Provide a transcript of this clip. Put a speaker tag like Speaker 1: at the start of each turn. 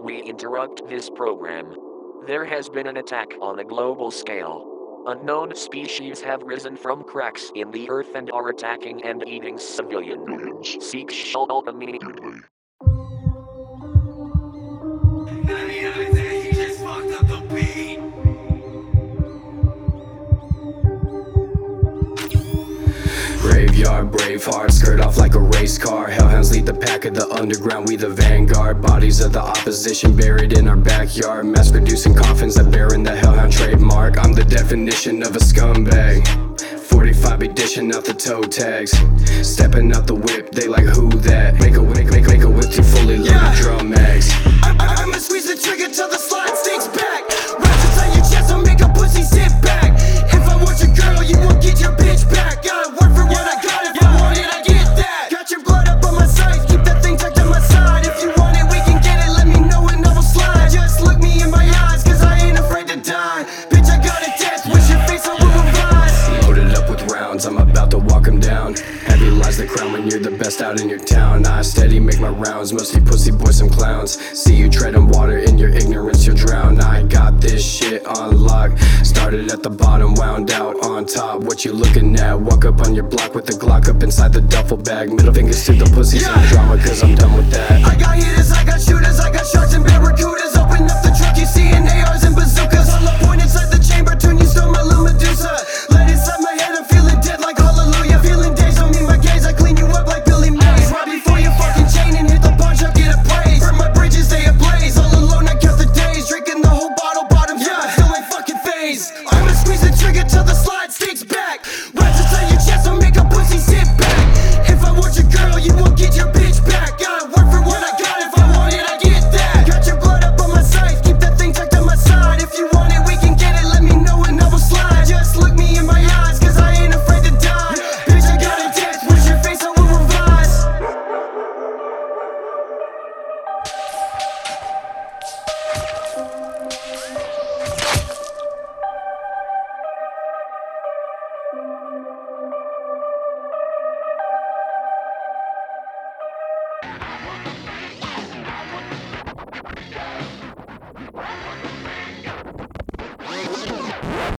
Speaker 1: We interrupt this program. There has been an attack on a global scale. Unknown species have risen from cracks in the earth and are attacking and eating civilians. Seek shelter immediately.
Speaker 2: Graveyard, brave heart, skirt off like a race car. Hellhounds lead the pack of the underground, we the vanguard. Bodies of the opposition buried in our backyard. Mass producing coffins that bearing the Hellhound trademark. I'm the definition of a scumbag. 45 edition out the toe tags. Stepping out the whip, they like who that? Make a whip to fully loaded drum mags.
Speaker 3: I'ma squeeze the trigger till the slide sticks back. Ratchets on your chest, I'll make a pussy sit back. If I want your girl, you won't get your bitch back. Gotta work for what I got, if I want it, I get that. Got your blood up on my side, keep that thing tucked on my side. If you want it, we can get it, let me know and I will slide. Just look me in my eyes, cause I ain't afraid to die. Bitch, I got a test, wish your face I will rise.
Speaker 2: Loaded up with rounds, I'm about to walk them down. Heavy lies the crown when you're the best out in your town. I steady make my rounds, mostly pussy boys, some clowns. See you treading water, in your ignorance you'll drown. I got this shit on lock. Started at the bottom, wound out on top. What you looking at? Walk up on your block with the Glock up inside the duffel bag. Middle fingers to the pussies and drama, cause I'm done with that.
Speaker 3: I got hitters, I got shooters, I got sharks and barracudas. Open up the truck, you seeing ARs and bazookas. On the point inside the chamber, tune you stole my little Medusa. Let inside my head, I'm feeling dead like hallelujah. Feeling days, don't need my gaze, I clean you up like Billy Mays. Right before you fucking chain and hit the pawn shop, get a praise. Burn my bridges, they ablaze. All alone, I count the days. Drinking the whole bottle, bottom yeah, I still ain't fucking phase. I'ma squeeze the trigger till the slide sticks back. Ratchets on your chest, I'll make a pussy sit back. If I want your girl, you won't get your bitch back. Gotta work for what I got, if I want it, I get that. Got your blood up on my side, keep that thing tucked on my side. If you want it, we can get it, let me know and I will slide. Just look me in my eyes, cause I ain't afraid to die. Bitch, I got a death, wish your face I will revise.